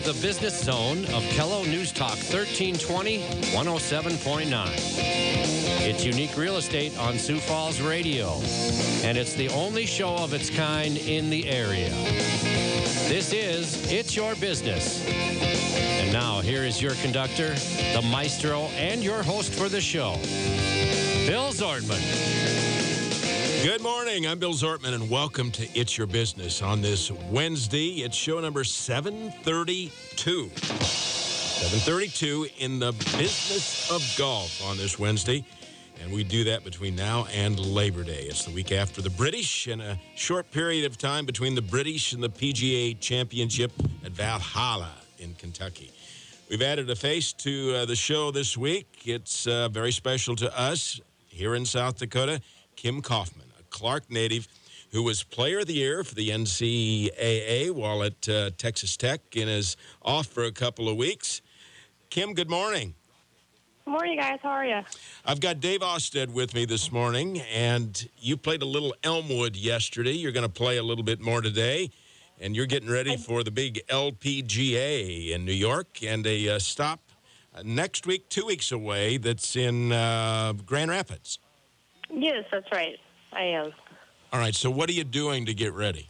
the Business Zone of Kello News Talk 1320, 107.9. It's Unique Real Estate on Sioux Falls Radio, and it's the only show of its kind in the area. This is It's Your Business. And now, here is your conductor, the maestro, and your host for the show, Bill Zordman. Good morning. I'm Bill Zortman, and welcome to It's Your Business on this Wednesday. It's show number 732. 732 in the business of golf on this Wednesday. And we do that between now and Labor Day. It's the week after the British, and a short period of time between the British and the PGA Championship at Valhalla in Kentucky. We've added a face to the show this week. It's very special to us here in South Dakota. Kim Kaufman, a Clark native who was Player of the Year for the NCAA while at Texas Tech and is off for a couple of weeks. Kim, good morning. Good morning, guys. How are you? I've got Dave Osted with me this morning, and you played a little Elmwood yesterday. You're going to play a little bit more today, and you're getting ready for the big LPGA in New York and a stop next week, 2 weeks away, that's in Grand Rapids. Yes, that's right. I am. All right, so what are you doing to get ready?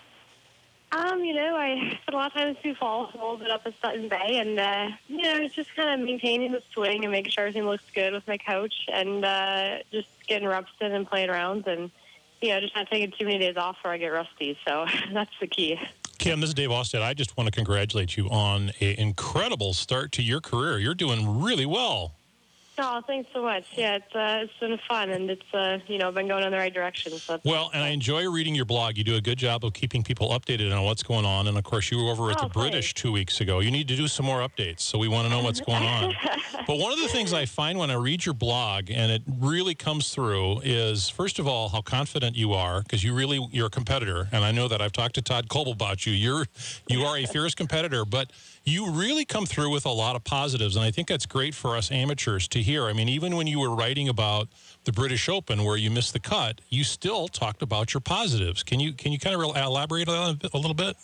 I spent a lot of time in Sioux Falls, a little bit up in Sutton Bay, and, just kind of maintaining the swing and making sure everything looks good with my coach, and just getting reps in and playing rounds, and, just not taking too many days off before I get rusty. So that's the key. Kim, this is Dave Osted. I just want to congratulate you on an incredible start to your career. You're doing really well. Oh, thanks so much. Yeah, it's been fun, and it's, been going in the right direction. So well, and I enjoy reading your blog. You do a good job of keeping people updated on what's going on. And, of course, you were over at the British 2 weeks ago. You need to do some more updates, so we want to know what's going on. But one of the things I find when I read your blog, and it really comes through, is, first of all, how confident you are, because you're a competitor. And I know that I've talked to Todd Colby about you. You are a fierce competitor, but you really come through with a lot of positives, and I think that's great for us amateurs to hear. I mean, even when you were writing about the British Open where you missed the cut, you still talked about your positives. Can you kind of elaborate on that a little bit?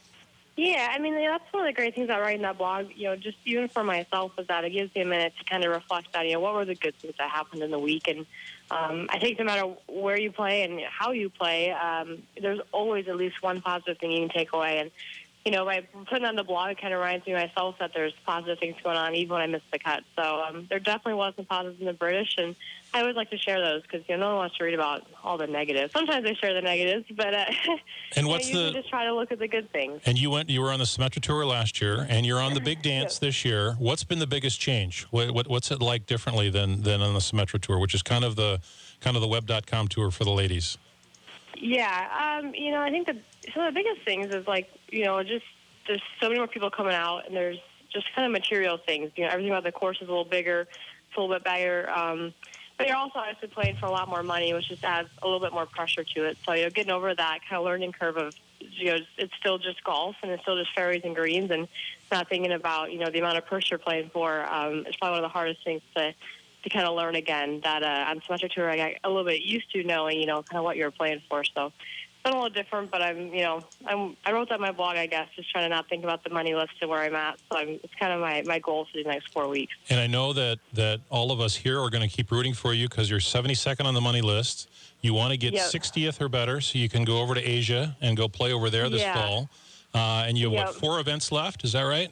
Yeah, I mean, that's one of the great things about writing that blog, just even for myself, is that it gives me a minute to kind of reflect on, what were the good things that happened in the week. And I think no matter where you play and how you play, there's always at least one positive thing you can take away. And by putting on the blog, it kind of reminds me myself that there's positive things going on even when I miss the cut. So there definitely was some positives in the British, and I always like to share those because no one wants to read about all the negatives. Sometimes I share the negatives, but and what's usually just try to look at the good things. And you were on the Symetra Tour last year, and you're on the Big Dance this year. What's been the biggest change? What's it like differently than on the Symetra Tour, which is kind of the web.com tour for the ladies? Yeah, I think some of the biggest things is just there's so many more people coming out, and there's just kind of material things. Everything about the course is a little bigger, it's a little bit bigger. But you're also obviously playing for a lot more money, which just adds a little bit more pressure to it. So, getting over that kind of learning curve of, it's still just golf, and it's still just fairways and greens, and not thinking about, the amount of purse you're playing for. It's probably one of the hardest things to kind of learn again, that on Symetra Tour I got a little bit used to knowing, kind of what you're playing for. So it's been a little different, but I wrote that in my blog, I guess, just trying to not think about the money list and where I'm at. So it's kind of my goal for the next 4 weeks. And I know that all of us here are going to keep rooting for you because you're 72nd on the money list. You want to get 60th or better so you can go over to Asia and go play over there this fall. And you have, 4 events left? Is that right?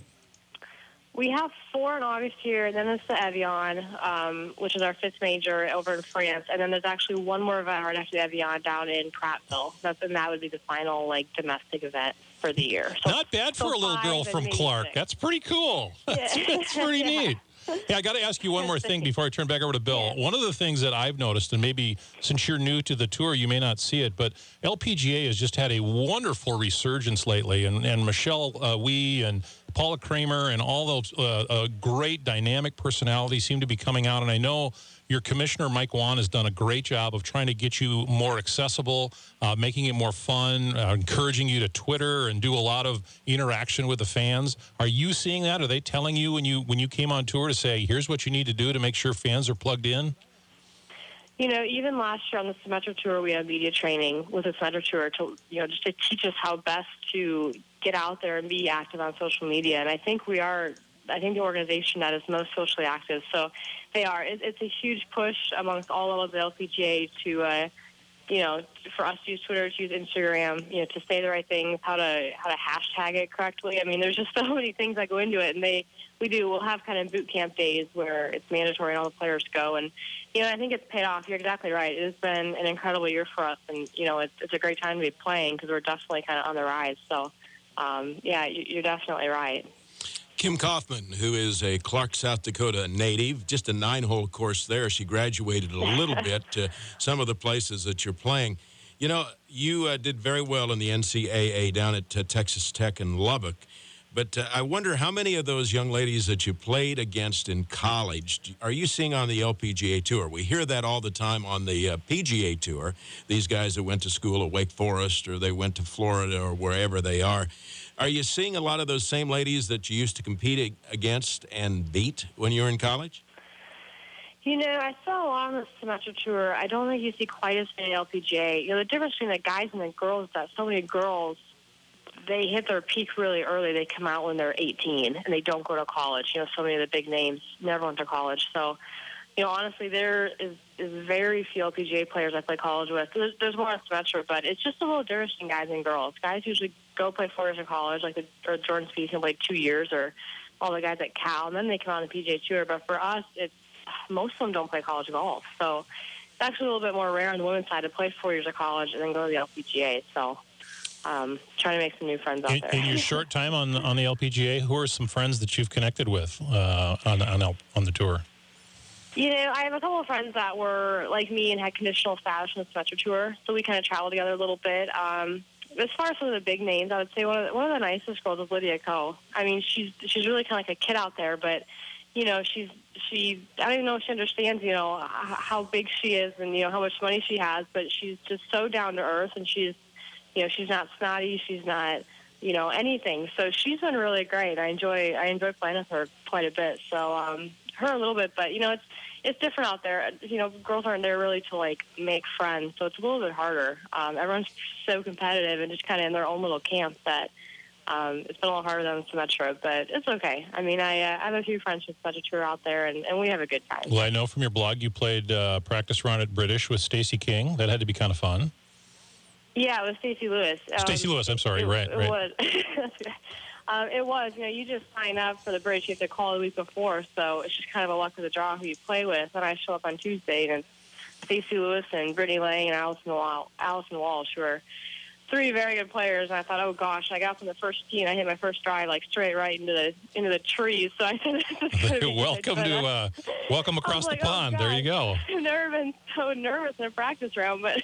We have 4 in August here, and then there's the Evian, which is our 5th major over in France, and then there's actually one more event right after the Evian down in Prattville. And that would be the final domestic event for the year. So, not bad for a little girl from Clark. 6. That's pretty cool. That's pretty neat. Yeah, I got to ask you one more thing before I turn back over to Bill. One of the things that I've noticed, and maybe since you're new to the tour, you may not see it, but LPGA has just had a wonderful resurgence lately, and Michelle Wie and Paula Kramer and all those great dynamic personalities seem to be coming out. And I know your commissioner, Mike Wan, has done a great job of trying to get you more accessible, making it more fun, encouraging you to Twitter and do a lot of interaction with the fans. Are you seeing that? Are they telling you when you came on tour to say, here's what you need to do to make sure fans are plugged in? You know, even last year on the Symetra Tour, we had media training with the Symetra Tour to, just to teach us how best to get out there and be active on social media. And I think the organization that is most socially active. So they are. It's a huge push amongst all levels of the LPGA to, for us to use Twitter, to use Instagram, to say the right things, how to hashtag it correctly. I mean, there's just so many things that go into it, and we'll have kind of boot camp days where it's mandatory and all the players go. And, I think it's paid off. You're exactly right. It has been an incredible year for us, and, it's a great time to be playing because we're definitely kind of on the rise. So, you're definitely right. Kim Kaufman, who is a Clark, South Dakota native, just a 9-hole course there. She graduated a little bit to some of the places that you're playing. You did very well in the NCAA down at Texas Tech in Lubbock. But I wonder how many of those young ladies that you played against in college are you seeing on the LPGA Tour? We hear that all the time on the PGA Tour. These guys that went to school at Wake Forest or they went to Florida or wherever they are. Are you seeing a lot of those same ladies that you used to compete against and beat when you were in college? I saw a lot on the Symetra Tour. I don't think you see quite as many LPGA. The difference between the guys and the girls is that so many girls, they hit their peak really early. They come out when they're 18, and they don't go to college. So many of the big names never went to college. So, honestly, there is very few LPGA players I play college with. There's more on Symetra, but it's just a little different in guys and girls. Guys usually go play 4 years in college, or Jordan Spieth can play 2 years, or all the guys at Cal, and then they come out on the PGA Tour. But for us, most of them don't play college golf. So it's actually a little bit more rare on the women's side to play 4 years of college and then go to the LPGA. So trying to make some new friends out there. In your short time on the LPGA, who are some friends that you've connected with on the tour? I have a couple of friends that were like me and had conditional status on the Symetra Tour, so we kind of traveled together a little bit. As far as some of the big names, I would say one of the nicest girls is Lydia Ko. I mean, she's really kind of like a kid out there, but I don't even know if she understands, how big she is and how much money she has, but she's just so down to earth, and she's not snotty, she's not anything. So she's been really great. I enjoy playing with her quite a bit. So her a little bit, but it's different out there. Girls aren't there really to make friends, so it's a little bit harder. Everyone's so competitive and just kind of in their own little camp that it's been a little harder than Symetra, but it's okay. I mean, I have a few friends with Symetra Tour out there, and we have a good time. Well, I know from your blog you played practice round at British with Stacey King. That had to be kind of fun. Yeah, it was Stacey Lewis. Stacey Lewis, I'm sorry, right. It was. It was. You just sign up for the British. You have to call the week before, so it's just kind of a luck of the draw who you play with. And I show up on Tuesday, and Stacey Lewis and Brittany Lang and Allison Walsh were 3 very good players. And I thought, oh gosh, I got from the first tee and I hit my first drive straight right into the trees. So I said, welcome across the pond. Oh, there you go. I've never been so nervous in a practice round, but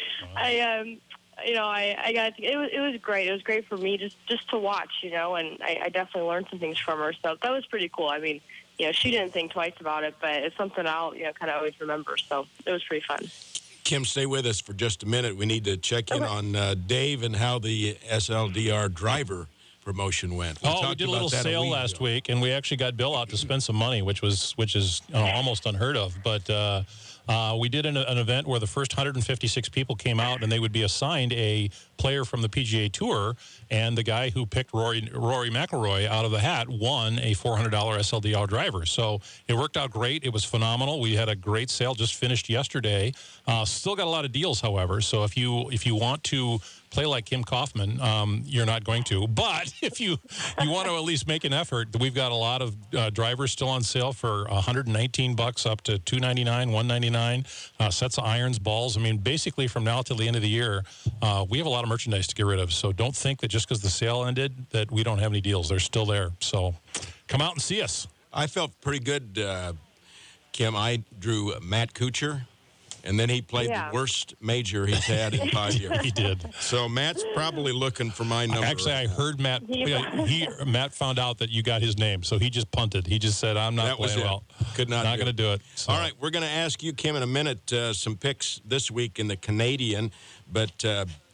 it was great. It was great for me just to watch, and I definitely learned some things from her. So that was pretty cool. I mean, she didn't think twice about it, but it's something I'll, kind of always remember. So it was pretty fun. Kim, stay with us for just a minute. We need to check in on Dave and how the SLDR driver promotion went. We did a little sale last week, and we actually got Bill out to spend some money, which is almost unheard of. But we did an event where the first 156 people came out, and they would be assigned a player from the PGA Tour, and the guy who picked Rory McIlroy out of the hat won a $400 SLDR driver. So it worked out great. It was phenomenal. We had a great sale just finished yesterday. Still got a lot of deals, however. So if you want to play like Kim Kaufman, you're not going to. But if you want to at least make an effort, we've got a lot of drivers still on sale for $119 up to $299, $199. Sets of irons, balls. I mean, basically from now till the end of the year, we have a lot of merchandise to get rid of. So don't think that just because the sale ended that we don't have any deals. They're still there. So come out and see us. I felt pretty good, Kim. I drew Matt Kuchar. And then he played the worst major he's had in 5 years. He did. So Matt's probably looking for my number. Actually, I heard Matt. Matt found out that you got his name, so he just punted. He just said, "I'm not playing well. Could not going to do it." So. All right, we're going to ask you, Kim, in a minute some picks this week in the Canadian, but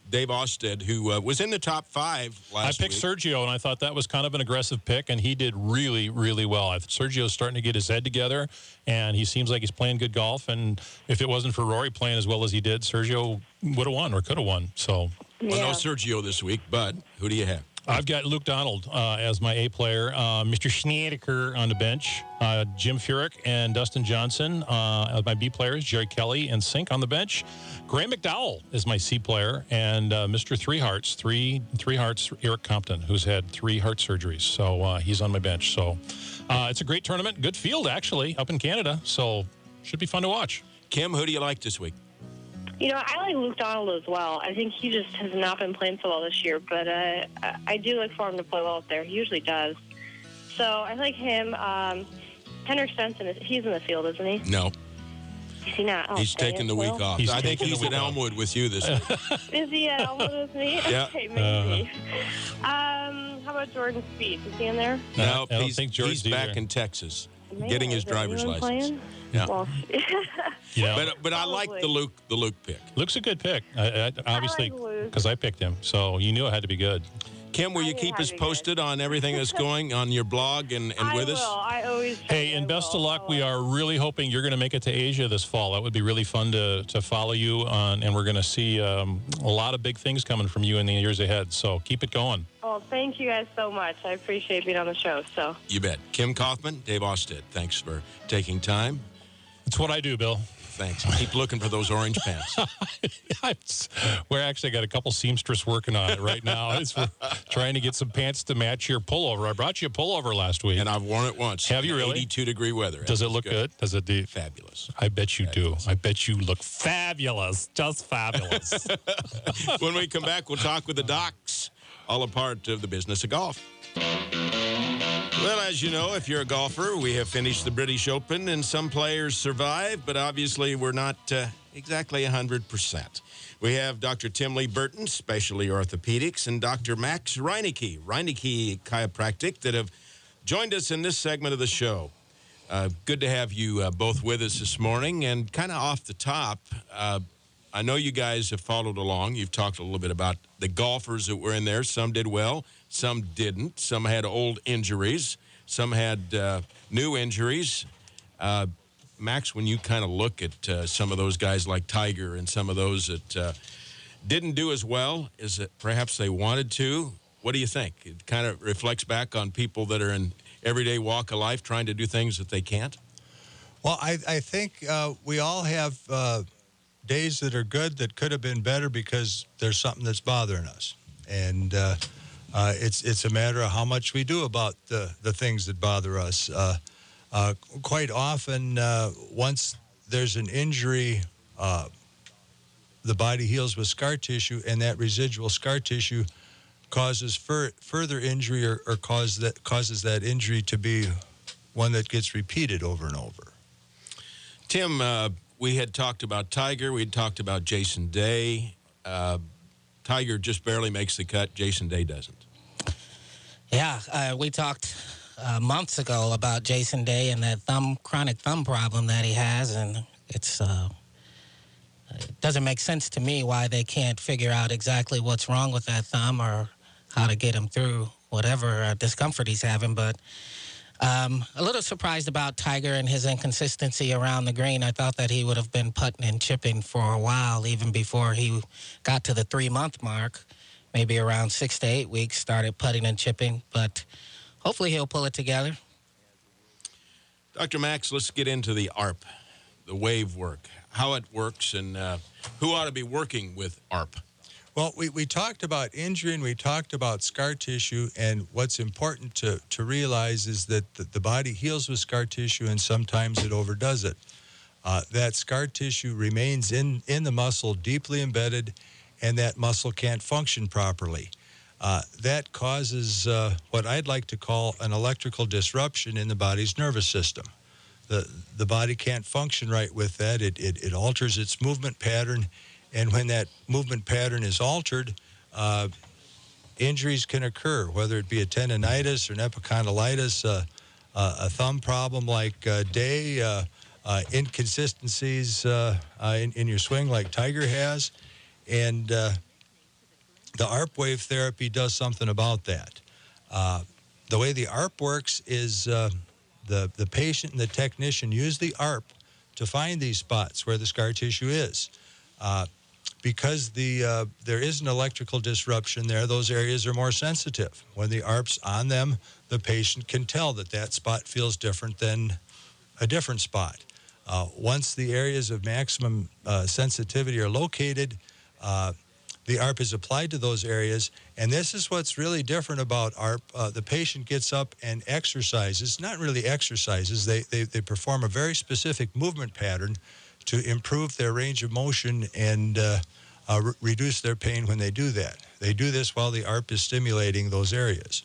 Dave Osted, who was in the top 5 last I picked week. Sergio, and I thought that was kind of an aggressive pick, and he did really, really well. Sergio's starting to get his head together, and he seems like he's playing good golf. And if it wasn't for Rory playing as well as he did, Sergio would have won or could have won. So, Well, no Sergio this week, but who do you have? I've got Luke Donald as my A player, Mr. Schneedeker on the bench, Jim Furyk and Dustin Johnson as my B players, Jerry Kelly and Sink on the bench. Graham McDowell is my C player, and Mr. Three Hearts, Eric Compton, who's had 3 heart surgeries. So he's on my bench. So it's a great tournament. Good field, actually, up in Canada. So should be fun to watch. Kim, who do you like this week? I like Luke Donald as well. I think he just has not been playing so well this year, but I do look for him to play well up there. He usually does. So I like him. Henrik Stenson, he's in the field, isn't he? No. Is he not? Oh, He's taking the week off. I think he's at Elmwood with you this week. Is he at Elmwood with me? Yeah. Okay, maybe. How about Jordan Spieth? Is he in there? No, I don't think he's back in Texas, getting his driver's license. Yeah. Well, But I like the Luke pick. Luke's a good pick, obviously, because I picked him. So you knew it had to be good. Kim, will you keep us posted on everything that's going on your blog and with us? I always try. Hey, and best of luck. We are really hoping you're going to make it to Asia this fall. That would be really fun to follow you on, and we're going to see a lot of big things coming from you in the years ahead. So keep it going. Well, thank you guys so much. I appreciate being on the show. So You bet. Kim Kaufman, Dave Osted, thanks for taking time. It's what I do, Bill. Thanks. Keep looking for those orange pants. We're actually got a couple seamstress working on it right now. We're trying to get some pants to match your pullover. I brought you a pullover last week. And I've worn it once. Have you really? 82-degree weather. Does it look good? Does it do? Fabulous. I bet you do. I bet you look fabulous. Just fabulous. When we come back, we'll talk with the docs, all a part of the business of golf. Well, as you know, if you're a golfer, we have finished the British Open, and some players survived, but obviously we're not exactly 100%. We have Dr. Tim Lee Burton, specialty orthopedics, and Dr. Max Reinecke, Reinecke Chiropractic, that have joined us in this segment of the show. Good to have you both with us this morning. And kind of off the top, I know you guys have followed along. You've talked a little bit about the golfers that were in there. Some did well, some didn't. Some had old injuries. Some had new injuries. Max, when you kind of look at some of those guys like Tiger and some of those that didn't do as well as perhaps they wanted to, what do you think? It kind of reflects back on people that are in everyday walk of life trying to do things that they can't? Well, I think we all have days that are good that could have been better because there's something that's bothering us. And it's a matter of how much we do about the things that bother us. Quite often, once there's an injury, the body heals with scar tissue, and that residual scar tissue causes further injury or causes that injury to be one that gets repeated over and over. Tim, we had talked about Tiger. We had talked about Jason Day. Tiger just barely makes the cut. Jason Day doesn't. Yeah, we talked months ago about Jason Day and that chronic thumb problem that he has, and it doesn't make sense to me why they can't figure out exactly what's wrong with that thumb or how to get him through whatever discomfort he's having. But a little surprised about Tiger and his inconsistency around the green. I thought that he would have been putting and chipping for a while, even before he got to the 3-month mark. Maybe around 6 to 8 weeks, started putting and chipping. But hopefully he'll pull it together. Dr. Max, let's get into the ARP, the wave work, how it works, and who ought to be working with ARP. Well, we talked about injury and we talked about scar tissue, and what's important to realize is that the body heals with scar tissue and sometimes it overdoes it. That scar tissue remains in the muscle, deeply embedded, and that muscle can't function properly. That causes what I'd like to call an electrical disruption in the body's nervous system. The body can't function right with that. It alters its movement pattern, and when that movement pattern is altered, injuries can occur, whether it be a tendonitis or an epicondylitis, a thumb problem like Day, inconsistencies in your swing like Tiger has. And the ARP wave therapy does something about that. The way the ARP works is the patient and the technician use the ARP to find these spots where the scar tissue is. Because there is an electrical disruption there, those areas are more sensitive. When the ARP's on them, the patient can tell that spot feels different than a different spot. Once the areas of maximum sensitivity are located, the ARP is applied to those areas, and this is what's really different about ARP. The patient gets up and exercises, not really exercises, they perform a very specific movement pattern to improve their range of motion and reduce their pain when they do that. They do this while the ARP is stimulating those areas.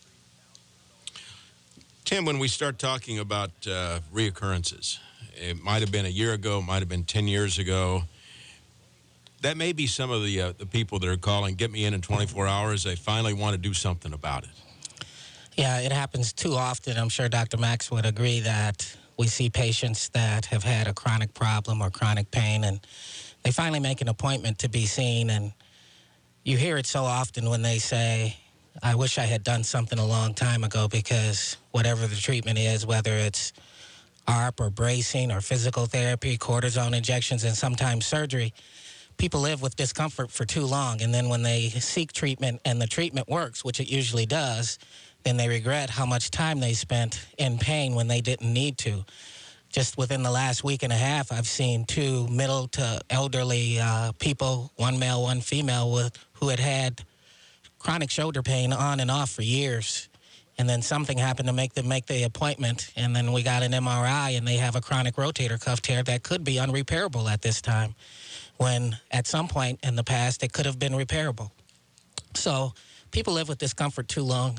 Tim, when we start talking about reoccurrences, it might have been a year ago, it might have been 10 years ago. That may be some of the people that are calling, get me in 24 hours. They finally want to do something about it. Yeah, it happens too often. I'm sure Dr. Max would agree that we see patients that have had a chronic problem or chronic pain, and they finally make an appointment to be seen. And you hear it so often when they say, I wish I had done something a long time ago, because whatever the treatment is, whether it's ARP or bracing or physical therapy, cortisone injections, and sometimes surgery, people live with discomfort for too long. And then when they seek treatment and the treatment works, which it usually does, then they regret how much time they spent in pain when they didn't need to. Just within the last week and a half, I've seen 2 middle to elderly people, one male, one female, who had chronic shoulder pain on and off for years. And then something happened to make them make the appointment. And then we got an MRI, and they have a chronic rotator cuff tear that could be unrepairable at this time, when at some point in the past it could have been repairable. So people live with discomfort too long.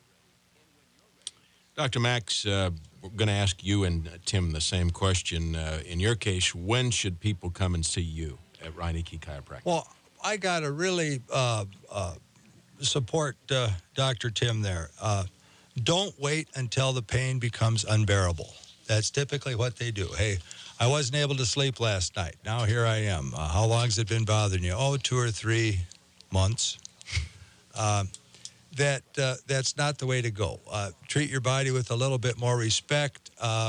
Dr. Max, we're going to ask you and Tim the same question. In your case, when should people come and see you at Reineke Chiropractic? Well, I got to really support Dr. Tim there. Don't wait until the pain becomes unbearable. That's typically what they do. Hey, I wasn't able to sleep last night. Now here I am. How long has it been bothering you? Oh, 2 or 3 months. That's not the way to go. Treat your body with a little bit more respect.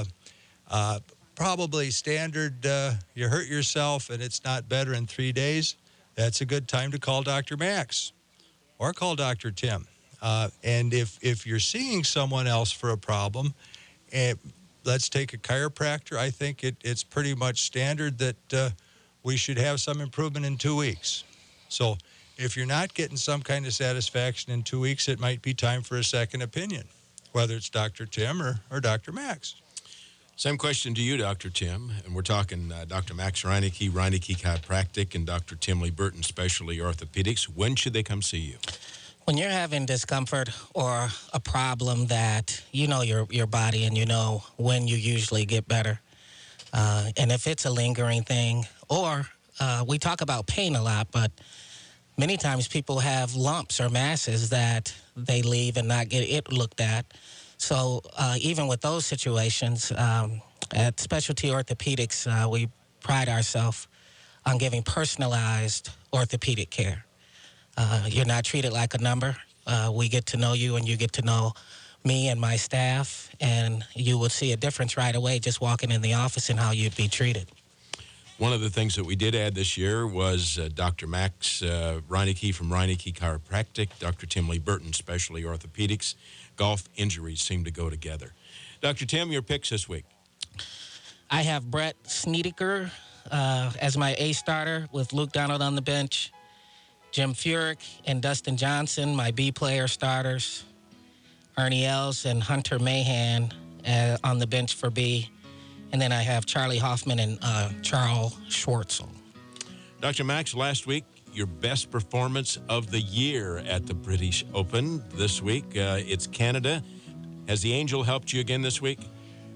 Probably standard, you hurt yourself and it's not better in 3 days. That's a good time to call Dr. Max or call Dr. Tim. And if you're seeing someone else for a problem, let's take a chiropractor. I think it's pretty much standard that we should have some improvement in 2 weeks. So if you're not getting some kind of satisfaction in 2 weeks, it might be time for a second opinion, whether it's Dr. Tim or Dr. Max. Same question to you, Dr. Tim. And we're talking Dr. Max Reineke, Reineke Chiropractic, and Dr. Tim Lee Burton, Specialty Orthopedics. When should they come see you? When you're having discomfort or a problem that you know your body and you know when you usually get better, and if it's a lingering thing, or we talk about pain a lot, but many times people have lumps or masses that they leave and not get it looked at. So even with those situations, at Specialty Orthopedics, we pride ourselves on giving personalized orthopedic care. You're not treated like a number. We get to know you, and you get to know me and my staff, and you will see a difference right away just walking in the office and how you'd be treated. One of the things that we did add this year was Dr. Max Reineke from Reineke Chiropractic, Dr. Tim Lee Burton, Specialty Orthopedics. Golf injuries seem to go together. Dr. Tim, your picks this week. I have Brett Snedeker as my A starter with Luke Donald on the bench. Jim Furyk and Dustin Johnson, my B player starters. Ernie Els and Hunter Mahan on the bench for B. And then I have Charlie Hoffman and Charles Schwartzel. Dr. Max, last week, your best performance of the year at the British Open. This week, it's Canada. Has the Angel helped you again this week?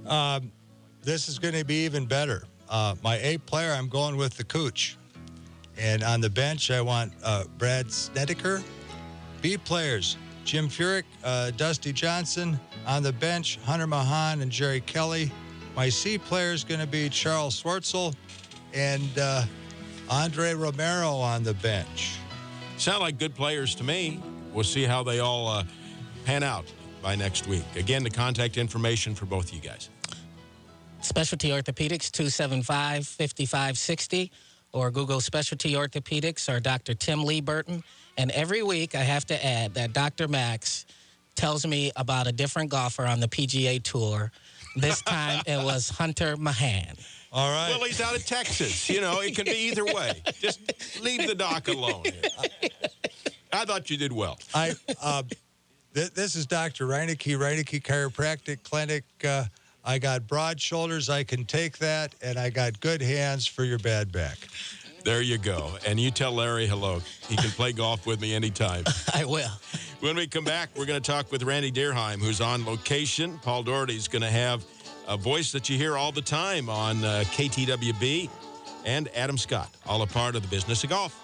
This is going to be even better. My A player, I'm going with the Cooch. And on the bench, I want Brad Snedeker. B players, Jim Furyk, Dusty Johnson. On the bench, Hunter Mahan and Jerry Kelly. My C player is going to be Charles Schwartzel and Andre Romero on the bench. Sound like good players to me. We'll see how they all pan out by next week. Again, the contact information for both of you guys. Specialty Orthopedics, 275-5560, or Google Specialty Orthopedics or Dr. Tim Lee Burton. And every week I have to add that Dr. Max tells me about a different golfer on the PGA Tour. This time it was Hunter Mahan. All right. Well, he's out of Texas. You know, it can be either way. Just leave the doc alone. I thought you did well. This is Dr. Reineke, Reineke Chiropractic Clinic. I got broad shoulders. I can take that, and I got good hands for your bad back. There you go. And you tell Larry hello. He can play golf with me anytime. I will. When we come back, we're going to talk with Randy Deerheim, who's on location. Paul Doherty's going to have a voice that you hear all the time on KTWB, and Adam Scott, all a part of the business of golf.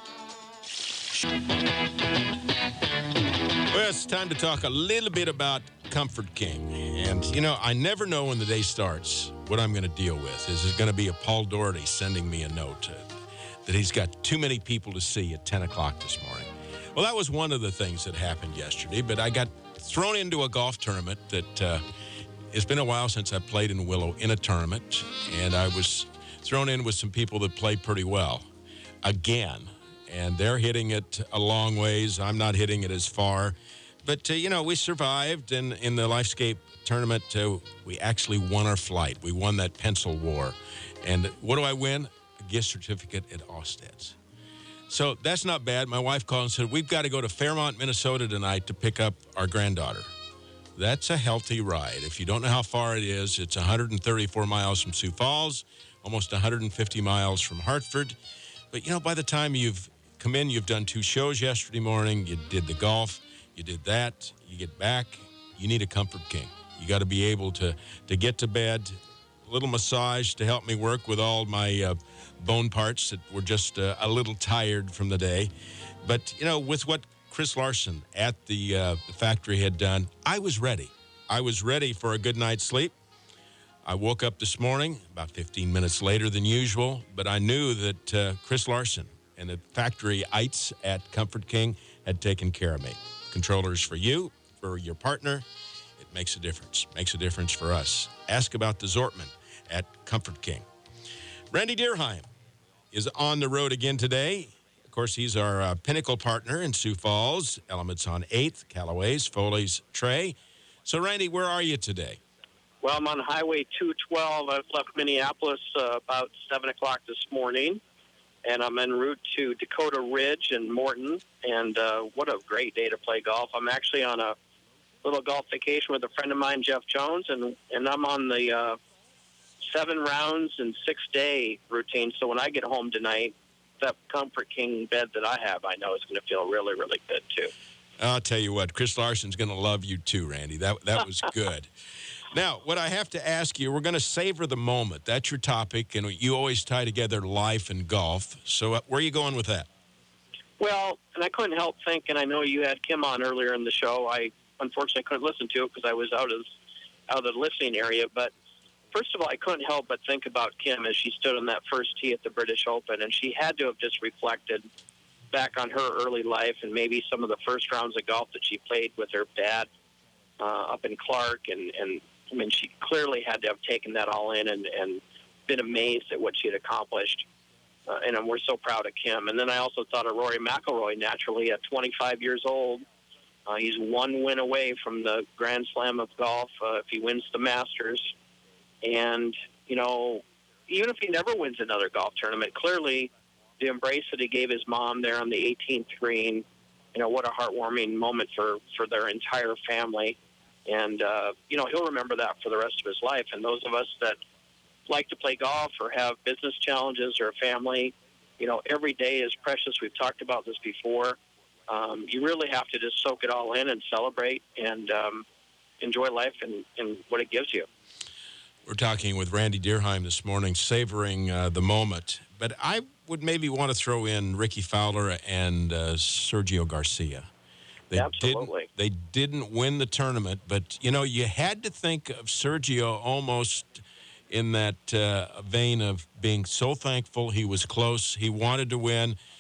Well, it's time to talk a little bit about Comfort King. And, you know, I never know when the day starts what I'm going to deal with. Is it going to be a Paul Doherty sending me a note that he's got too many people to see at 10 o'clock this morning? Well, that was one of the things that happened yesterday, but I got thrown into a golf tournament that it's been a while since I played in Willow in a tournament, and I was thrown in with some people that play pretty well again, and they're hitting it a long ways. I'm not hitting it as far, but, you know, we survived, and in the Lifescape tournament, we actually won our flight. We won that pencil war, and what do I win? A gift certificate at Osted's. So that's not bad. My wife called and said, we've got to go to Fairmont, Minnesota tonight to pick up our granddaughter. That's a healthy ride. If you don't know how far it is, it's 134 miles from Sioux Falls, almost 150 miles from Hartford. But, you know, by the time you've come in, you've done 2 shows yesterday morning, you did the golf, you did that, you get back, you need a Comfort King. You got to be able to get to bed, a little massage to help me work with all my bone parts that were just a little tired from the day. But, you know, with what Chris Larson at the factory had done, I was ready. I was ready for a good night's sleep. I woke up this morning about 15 minutes later than usual, but I knew that Chris Larson and the factoryites at Comfort King had taken care of me. Controllers for you, for your partner. It makes a difference. Makes a difference for us. Ask about the Zortman at Comfort King. Randy Deerheim is on the road again today. Of course, he's our Pinnacle partner in Sioux Falls. Elements on 8th, Callaway's, Foley's, Trey. So, Randy, where are you today? Well, I'm on Highway 212. I've left Minneapolis about 7 o'clock this morning, and I'm en route to Dakota Ridge and Morton. And what a great day to play golf. I'm actually on a little golf vacation with a friend of mine, Jeff Jones, and I'm on the 7 rounds and 6-day routine. So when I get home tonight, that Comfort King bed that I have, I know is going to feel really, really good, too. I'll tell you what, Chris Larson's going to love you, too, Randy. That was good. Now, what I have to ask you, we're going to savor the moment. That's your topic, and you always tie together life and golf. So where are you going with that? Well, and I couldn't help thinking, I know you had Kim on earlier in the show. I unfortunately couldn't listen to it because I was out of the listening area. But first of all, I couldn't help but think about Kim as she stood on that first tee at the British Open, and she had to have just reflected back on her early life and maybe some of the first rounds of golf that she played with her dad up in Clark. And I mean, she clearly had to have taken that all in and been amazed at what she had accomplished. And we're so proud of Kim. And then I also thought of Rory McIlroy, naturally, at 25 years old. He's 1 win away from the Grand Slam of golf if he wins the Masters. And, you know, even if he never wins another golf tournament, clearly the embrace that he gave his mom there on the 18th green, you know, what a heartwarming moment for their entire family. And, you know, he'll remember that for the rest of his life. And those of us that like to play golf or have business challenges or a family, you know, every day is precious. We've talked about this before. You really have to just soak it all in and celebrate and enjoy life and what it gives you. We're talking with Randy Deerheim this morning, savoring the moment. But I would maybe want to throw in Ricky Fowler and Sergio Garcia. Absolutely. They didn't win the tournament, but, you know, you had to think of Sergio almost in that vein of being so thankful. He was close. He wanted to win.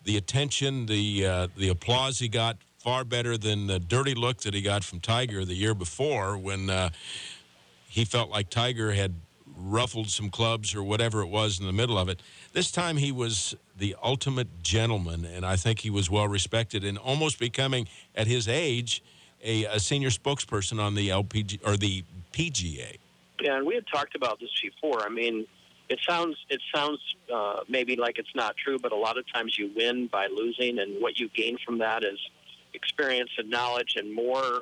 the attention, the applause he got, far better than the dirty look that he got from Tiger the year before when he felt like Tiger had ruffled some clubs or whatever it was in the middle of it. This time he was the ultimate gentleman, and I think he was well respected and almost becoming, at his age, a senior spokesperson on the LPG or the PGA. Yeah, and we had talked about this before. I mean, it sounds maybe like it's not true, but a lot of times you win by losing, and what you gain from that is experience and knowledge and more,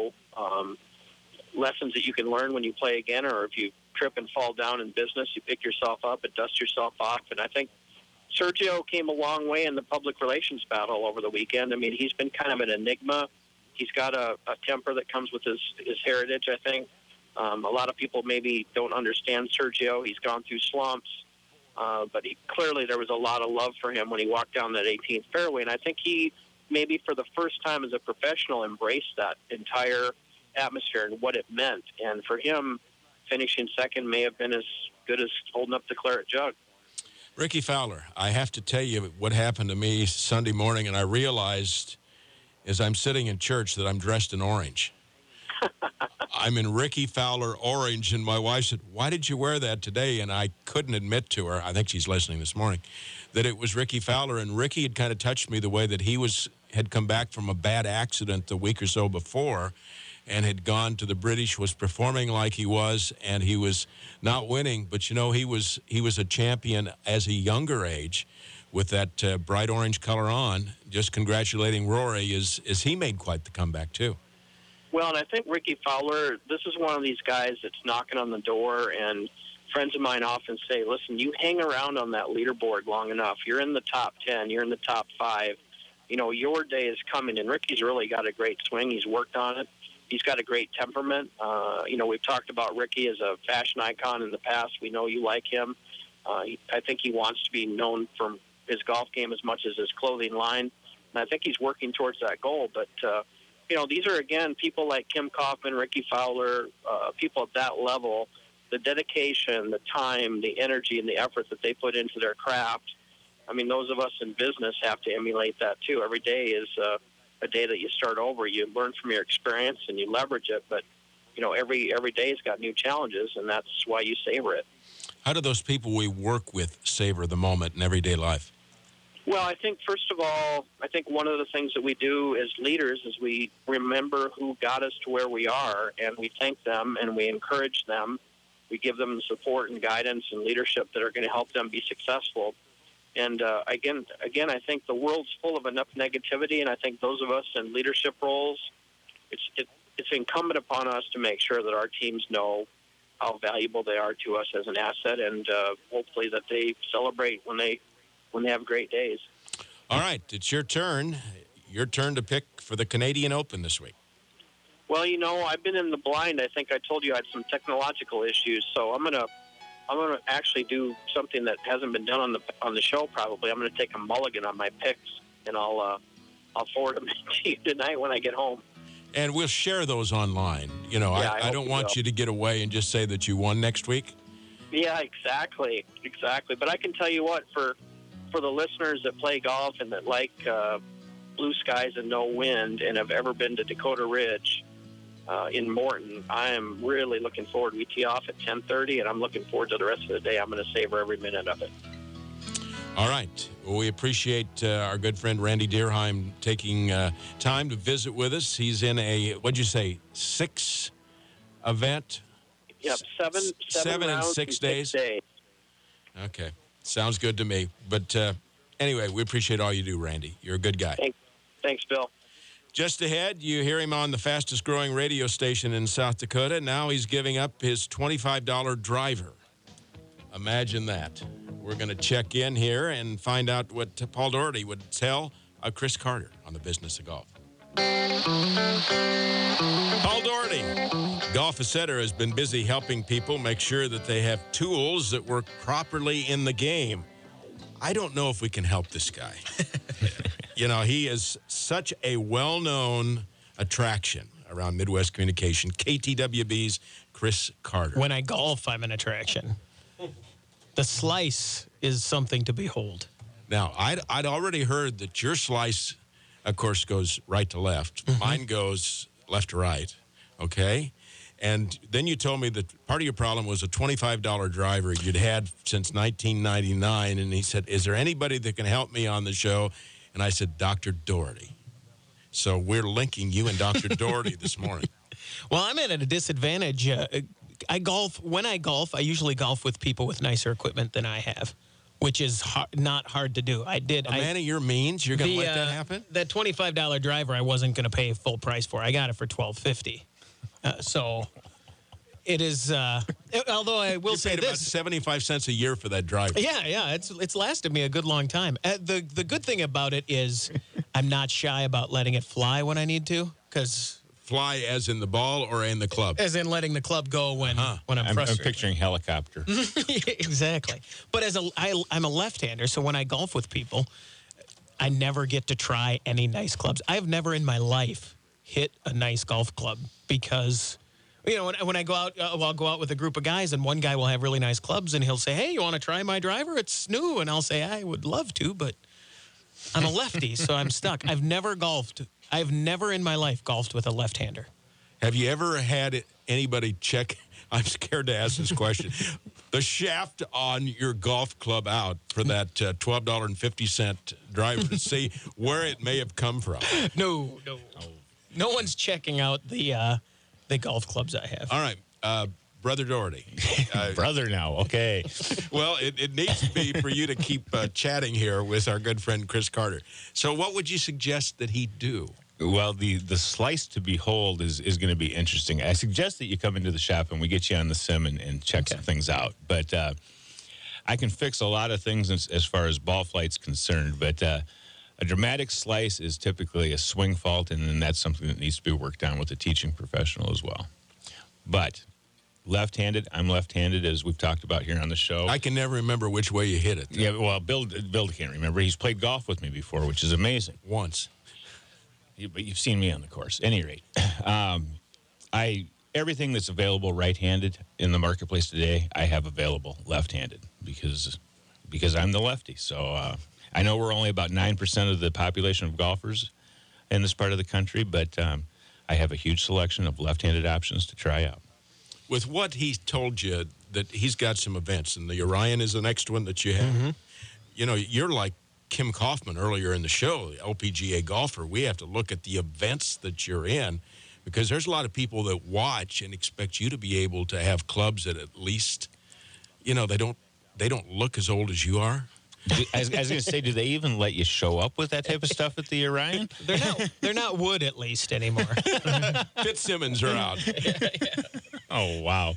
lessons that you can learn when you play again, or if you trip and fall down in business, you pick yourself up and dust yourself off. And I think Sergio came a long way in the public relations battle over the weekend. I mean, he's been kind of an enigma. He's got a temper that comes with his heritage, I think. A lot of people maybe don't understand Sergio. He's gone through slumps, but clearly there was a lot of love for him when he walked down that 18th fairway. And I think he maybe for the first time as a professional embraced that entire atmosphere and what it meant. And for him, finishing second may have been as good as holding up the claret jug. Ricky Fowler, I have to tell you what happened to me Sunday morning, and I realized as I'm sitting in church that I'm dressed in orange. I'm in Ricky Fowler orange, and my wife said, "Why did you wear that today?" And I couldn't admit to her, I think she's listening this morning, that it was Ricky Fowler. And Ricky had kind of touched me the way that he had come back from a bad accident the week or so before and had gone to the British, was performing like he was, and he was not winning. But, he was a champion as a younger age with that bright orange color on. Just congratulating Rory as he made quite the comeback, too. Well, and I think Ricky Fowler, this is one of these guys that's knocking on the door, and friends of mine often say, listen, you hang around on that leaderboard long enough. You're in the top 10. You're in the top 5. Your day is coming, and Ricky's really got a great swing. He's worked on it. He's got a great temperament. We've talked about Ricky as a fashion icon in the past. We know you like him. I think he wants to be known for his golf game as much as his clothing line, and I think he's working towards that goal. But, these are, again, people like Kim Kaufman, Ricky Fowler, people at that level, the dedication, the time, the energy, and the effort that they put into their craft. I mean, those of us in business have to emulate that, too. Every day is a day that you start over. You learn from your experience and you leverage it, but every day's got new challenges, and that's why you savor it. How do those people we work with savor the moment in everyday life? Well, I think first of all, one of the things that we do as leaders is we remember who got us to where we are, and we thank them and we encourage them. We give them the support and guidance and leadership that are going to help them be successful. And again, I think the world's full of enough negativity, and I think those of us in leadership roles, it's incumbent upon us to make sure that our teams know how valuable they are to us as an asset, and hopefully that they celebrate when they have great days. All right, it's your turn. Your turn to pick for the Canadian Open this week. Well, I've been in the blind. I think I told you I had some technological issues, so I'm gonna actually do something that hasn't been done on the show. Probably, I'm gonna take a mulligan on my picks, and I'll forward them to you tonight when I get home. And we'll share those online. I don't want you to get away and just say that you won next week. Yeah, exactly. But I can tell you what, for the listeners that play golf and that like blue skies and no wind and have ever been to Dakota Ridge in Morton, I am really looking forward. We tee off at 10:30, and I'm looking forward to the rest of the day. I'm going to savor every minute of it. All right. Well, we appreciate our good friend Randy Deerheim taking time to visit with us. He's in what'd you say, 6 event? Yep, seven in 6 days. Okay. Sounds good to me. But anyway, we appreciate all you do, Randy. You're a good guy. Thanks, Bill. Just ahead, you hear him on the fastest growing radio station in South Dakota. Now he's giving up his $25 driver. Imagine that. We're going to check in here and find out what Paul Doherty would tell Chris Carter on the business of golf. Paul Doherty, Golf Center, has been busy helping people make sure that they have tools that work properly in the game. I don't know if we can help this guy. He is such a well-known attraction around Midwest communication. KTWB's Chris Carter. When I golf, I'm an attraction. The slice is something to behold. Now, I'd already heard that your slice, of course, goes right to left. Mine goes left to right, okay? And then you told me that part of your problem was a $25 driver you'd had since 1999. And he said, is there anybody that can help me on the show? And I said, Dr. Doherty. So we're linking you and Dr. Doherty this morning. Well, I'm at a disadvantage. When I golf, I usually golf with people with nicer equipment than I have, which is not hard to do. I did. A man of your means, you're going to let that happen? That $25 driver, I wasn't going to pay full price for. I got it for $12.50. So it is. Although I will say paid this, about 75 cents a year for that driver. Yeah. It's lasted me a good long time. The good thing about it is I'm not shy about letting it fly when I need to, because. Fly as in the ball or in the club? As in letting the club go when I'm frustrated. I'm picturing helicopter. Exactly. But I'm a left-hander, so when I golf with people, I never get to try any nice clubs. I've never in my life hit a nice golf club because, when I go out, I'll go out with a group of guys, and one guy will have really nice clubs, and he'll say, hey, you want to try my driver? It's new. And I'll say, I would love to, but I'm a lefty, so I'm stuck. I've never in my life golfed with a left-hander. Have you ever had anybody check, I'm scared to ask this question, the shaft on your golf club out for that $12.50 driver to see where it may have come from? No. No one's checking out the golf clubs I have. All right. Brother Doherty. Brother now, okay. Well, it needs to be for you to keep chatting here with our good friend Chris Carter. So what would you suggest that he do? Well, the slice to behold is going to be interesting. I suggest that you come into the shop and we get you on the sim and check some things out. But I can fix a lot of things as far as ball flight's concerned. But a dramatic slice is typically a swing fault, and then that's something that needs to be worked on with a teaching professional as well. But left-handed, I'm left-handed, as we've talked about here on the show. I can never remember which way you hit it. Yeah, well, Bill can't remember. He's played golf with me before, which is amazing. Once. But you've seen me on the course. At any rate, everything that's available right-handed in the marketplace today, I have available left-handed because I'm the lefty. So I know we're only about 9% of the population of golfers in this part of the country, but I have a huge selection of left-handed options to try out. With what he told you that he's got some events, and the Orion is the next one that you have. Mm-hmm. You're like Kim Kaufman earlier in the show, the LPGA golfer. We have to look at the events that you're in, because there's a lot of people that watch and expect you to be able to have clubs that at least, they don't look as old as you are. I was going to say, do they even let you show up with that type of stuff at the Orion? They're not wood, at least, anymore. Fitzsimmons are out. Yeah. Oh, wow.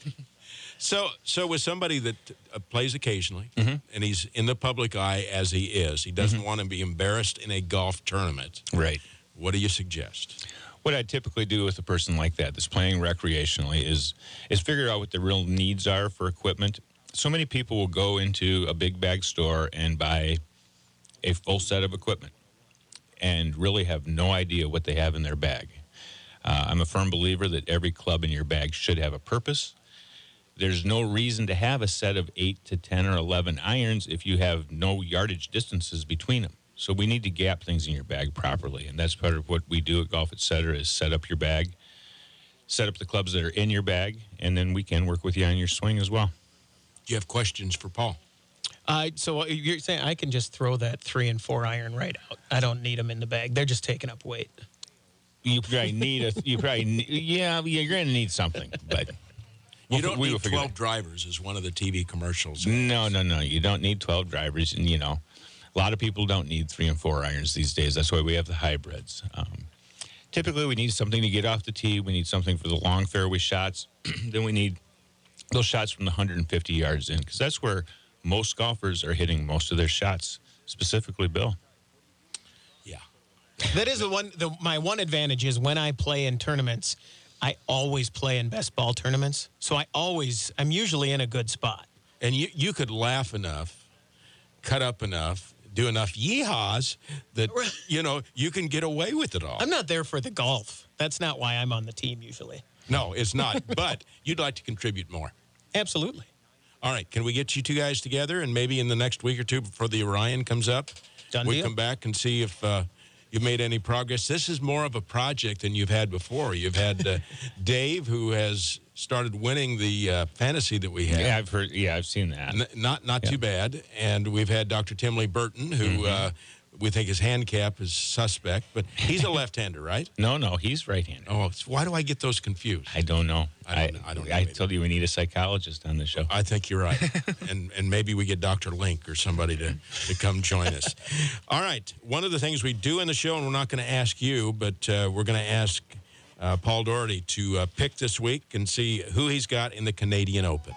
So with somebody that plays occasionally, mm-hmm. and he's in the public eye as he is, he doesn't mm-hmm. want to be embarrassed in a golf tournament. Right. What do you suggest? What I typically do with a person like that that's playing recreationally is figure out what the real needs are for equipment. So many people will go into a big bag store and buy a full set of equipment and really have no idea what they have in their bag. I'm a firm believer that every club in your bag should have a purpose. There's no reason to have a set of 8 to 10 or 11 irons if you have no yardage distances between them. So we need to gap things in your bag properly, and that's part of what we do at Golf Etc. is set up your bag, set up the clubs that are in your bag, and then we can work with you on your swing as well. Do you have questions for Paul? So you're saying I can just throw that 3 and 4 iron right out? I don't need them in the bag. They're just taking up weight. You probably need you're going to need something, but you don't need 12 drivers is one of the TV commercials. No. You don't need 12 drivers. And, a lot of people don't need 3 and 4 irons these days. That's why we have the hybrids. Typically, we need something to get off the tee. We need something for the long fairway shots. Then we need those shots from the 150 yards in, because that's where most golfers are hitting most of their shots, specifically Bill. Yeah. That is my one advantage is when I play in tournaments, I always play in best ball tournaments. So I'm usually in a good spot. And you could laugh enough, cut up enough, do enough yeehaws that, you can get away with it all. I'm not there for the golf. That's not why I'm on the team usually. No, it's not. But you'd like to contribute more. Absolutely. All right. Can we get you two guys together and maybe in the next week or two before the Orion comes up, we come back and see if you've made any progress? This is more of a project than you've had before. You've had Dave, who has started winning the fantasy that we have. Yeah, I've heard. Yeah, I've seen that. Not too bad. And we've had Dr. Tim Lee Burton, who we think his handicap is suspect, but he's a left-hander, right? No, he's right-handed. Oh, so why do I get those confused? I don't know. I don't know. I told you we need a psychologist on the show. I think you're right. and maybe we get Dr. Link or somebody to come join us. All right. One of the things we do in the show, and we're not going to ask you, but we're going to ask Paul Doherty to pick this week and see who he's got in the Canadian Open.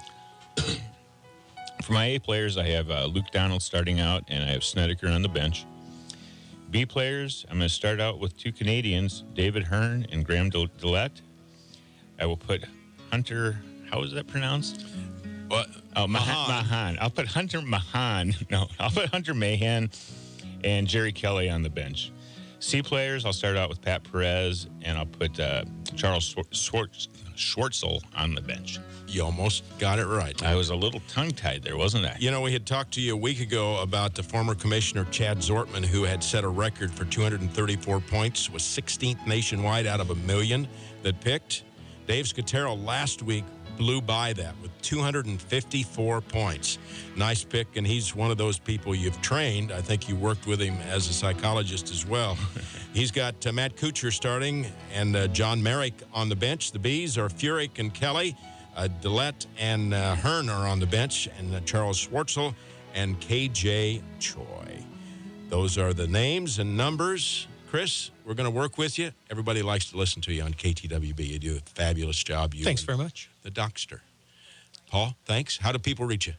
For my A players, I have Luke Donald starting out, and I have Snedeker on the bench. B players, I'm going to start out with two Canadians, David Hearn and Graham Dillette. I will put Hunter, how is that pronounced? What? Oh, Mahan. I'll put Hunter Mahan. No, I'll put Hunter Mahan and Jerry Kelly on the bench. C players, I'll start out with Pat Perez, and I'll put Charles Schwartzel on the bench. You almost got it right. I was a little tongue-tied there, wasn't I? You know, we had talked to you a week ago about the former commissioner, Chad Zortman, who had set a record for 234 points, was 16th nationwide out of 1 million that picked. Dave Scotero last week blew by that with 254 points. Nice pick, and he's one of those people you've trained. I think you worked with him as a psychologist as well. He's got Matt Kuchar starting and John Merrick on the bench. The Bs are Furyk and Kelly. Dillette and Hearn are on the bench, and Charles Schwartzel and KJ Choi. Those are the names and numbers. Chris, we're going to work with you. Everybody likes to listen to you on KTWB. You do a fabulous job. Thanks very much. The Docster. Paul, thanks. How do people reach you?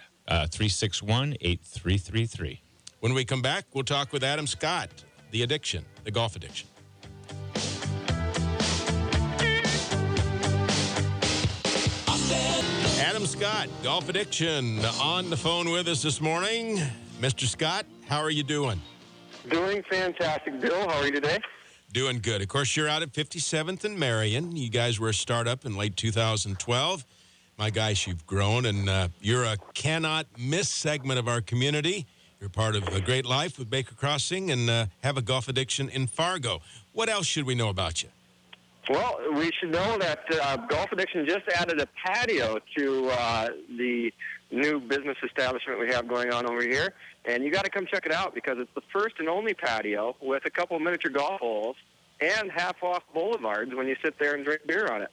361-8333. When we come back, we'll talk with Adam Scott, the addiction, the golf addiction. Adam Scott, golf addiction, on the phone with us this morning. Mr. Scott, how are you doing? Doing fantastic, Bill. How are you today? Doing good. Of course, you're out at 57th and Marion. You guys were a startup in late 2012. My gosh, you've grown, and you're a cannot-miss segment of our community. You're part of A Great Life with Baker Crossing and have a golf addiction in Fargo. What else should we know about you? Well, we should know that Golf Addiction just added a patio to the new business establishment we have going on over here. And you got to come check it out because it's the first and only patio with a couple of miniature golf holes and half-off boulevards when you sit there and drink beer on it.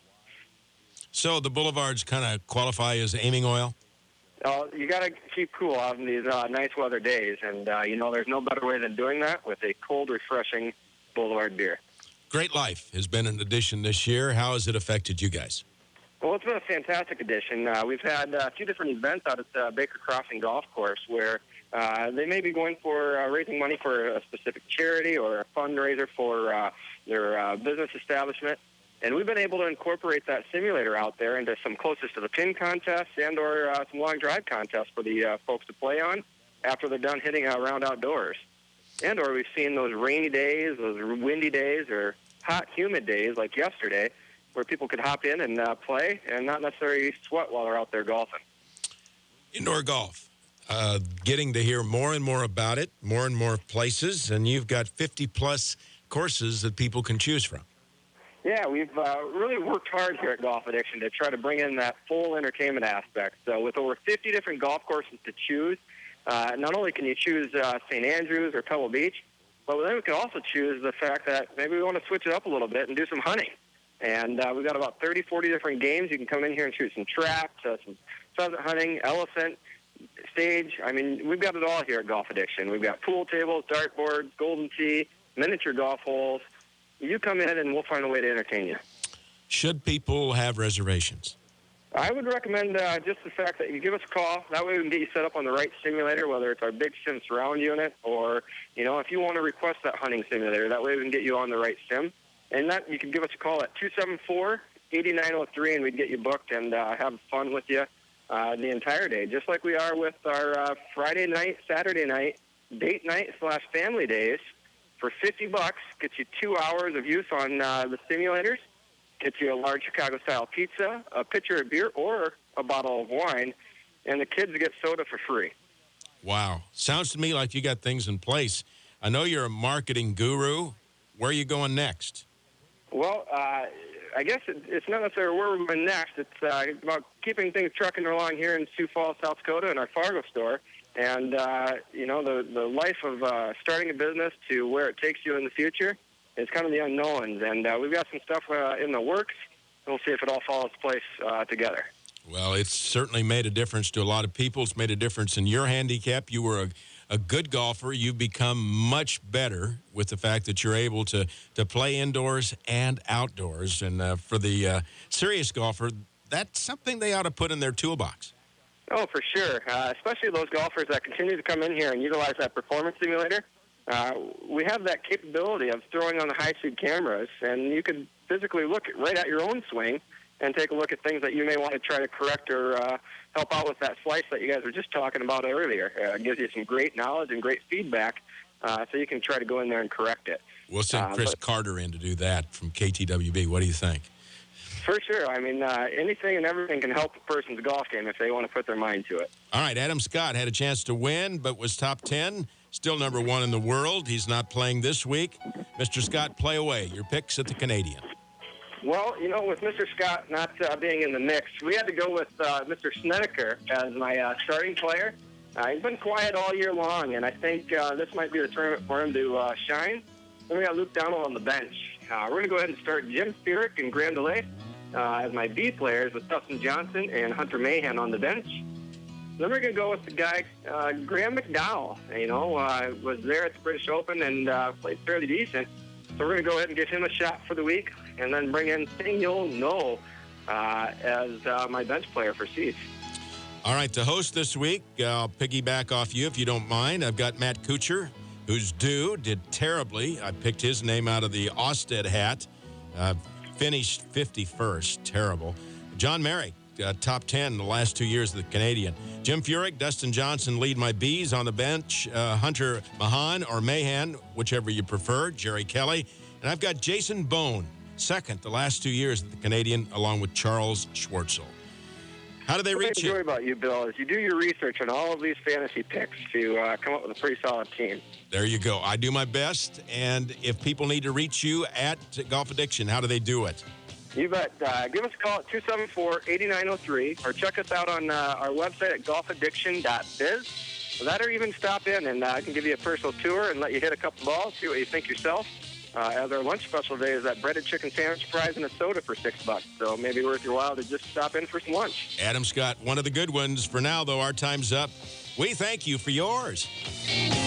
So the boulevards kind of qualify as aiming oil? You got to keep cool out in these nice weather days. And, there's no better way than doing that with a cold, refreshing boulevard beer. Great Life has been an addition this year. How has it affected you guys? Well, it's been a fantastic addition. We've had a few different events out at the Baker Crossing Golf Course where they may be going for raising money for a specific charity or a fundraiser for their business establishment. And we've been able to incorporate that simulator out there into some closest to the pin contests and or some long drive contests for the folks to play on after they're done hitting around outdoors. And or we've seen those rainy days, those windy days, or hot, humid days like yesterday where people could hop in and play and not necessarily sweat while they're out there golfing. Indoor golf. Getting to hear more and more about it, more and more places, and you've got 50-plus courses that people can choose from. Yeah, we've really worked hard here at Golf Addiction to try to bring in that full entertainment aspect. So with over 50 different golf courses to choose, not only can you choose St. Andrews or Pebble Beach, but then we can also choose the fact that maybe we want to switch it up a little bit and do some hunting. And we've got about 30, 40 different games. You can come in here and shoot some traps, some pheasant hunting, elephant, stage. I mean, we've got it all here at Golf Addiction. We've got pool tables, dartboards, golden tee, miniature golf holes. You come in and we'll find a way to entertain you. Should people have reservations? I would recommend just the fact that you give us a call. That way we can get you set up on the right simulator, whether it's our Big Sim surround unit or, if you want to request that hunting simulator, that way we can get you on the right sim. And that you can give us a call at 274-8903, and we'd get you booked and have fun with you the entire day, just like we are with our Friday night, Saturday night, date night / family days. For $50, gets you 2 hours of use on the simulators, gets you a large Chicago-style pizza, a pitcher of beer, or a bottle of wine. and the kids get soda for free. Wow. Sounds to me like you got things in place. I know you're a marketing guru. Where are you going next? Well, I guess it's not necessarily where we're going next. It's about keeping things trucking along here in Sioux Falls, South Dakota, in our Fargo store. And, the life of starting a business to where it takes you in the future is kind of the unknowns. And we've got some stuff in the works. We'll see if it all falls into place together. Well, it's certainly made a difference to a lot of people. It's made a difference in your handicap. You were a good golfer. You've become much better with the fact that you're able to play indoors and outdoors. And for the serious golfer, that's something they ought to put in their toolbox. Oh, for sure. Especially those golfers that continue to come in here and utilize that performance simulator. We have that capability of throwing on the high-speed cameras, and you can physically look right at your own swing and take a look at things that you may want to try to correct or help out with that slice that you guys were just talking about earlier. It gives you some great knowledge and great feedback, so you can try to go in there and correct it. We'll send Chris Carter in to do that from KTWB. What do you think? For sure. I mean, anything and everything can help a person's golf game if they want to put their mind to it. All right, Adam Scott had a chance to win, but was top 10. Still number 1 in the world. He's not playing this week. Mr. Scott, play away. Your picks at the Canadian. Well, with Mr. Scott not being in the mix, we had to go with Mr. Snedeker as my starting player. He's been quiet all year long, and I think this might be the tournament for him to shine. Then we got Luke Donald on the bench. We're going to go ahead and start Jim Furyk and Graham DeLay as my B players with Dustin Johnson and Hunter Mahan on the bench. Then we're going to go with the guy, Graham McDowell. Was there at the British Open and played fairly decent. So we're going to go ahead and give him a shot for the week and then bring in Daniel No as my bench player for Seeds. All right, to host this week, I'll piggyback off you if you don't mind. I've got Matt Kuchar, who's did terribly. I picked his name out of the Ostead hat. Finished 51st. Terrible. John Merrick, top 10 in the last 2 years of the Canadian. Jim Furyk, Dustin Johnson lead my Bs on the bench. Hunter Mahan or Mahan, whichever you prefer. Jerry Kelly. And I've got Jason Bone, second the last 2 years of the Canadian, along with Charles Schwartzel. How do they reach you? What I enjoy about you, Bill, is you do your research on all of these fantasy picks to come up with a pretty solid team. There you go. I do my best. And if people need to reach you at Golf Addiction, how do they do it? You bet. Give us a call at 274-8903 or check us out on our website at golfaddiction.biz. That or even stop in and I can give you a personal tour and let you hit a couple balls, see what you think yourself. As our lunch special today is that breaded chicken sandwich, fries, and a soda for $6. So maybe worth your while to just stop in for some lunch. Adam Scott, one of the good ones. For now, though, our time's up. We thank you for yours.